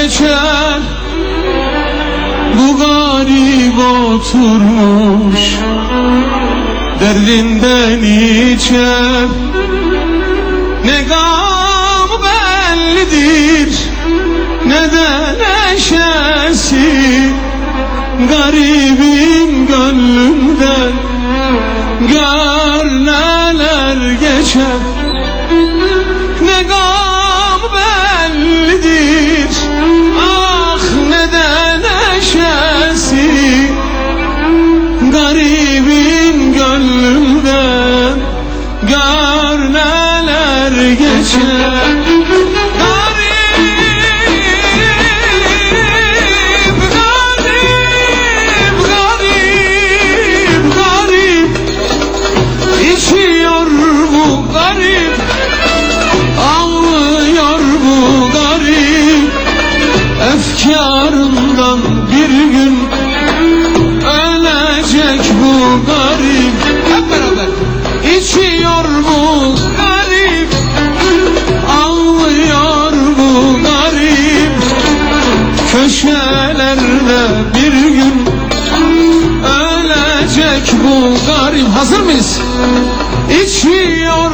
geçer. Bu garip oturmuş derdinden içer. Ne gam bellidir ne de neşesi, garibim gönlümden gör neler geçer. Ne gam bellidir, ah ne de neşesi, garibim gönlümden gör neler geçer. Efkarından bir gün ölecek bu garip. Hep beraber. İçiyor bu garip, ağlıyor bu garip. Köşelerde bir gün ölecek bu garip. Hazır mıyız? İçiyor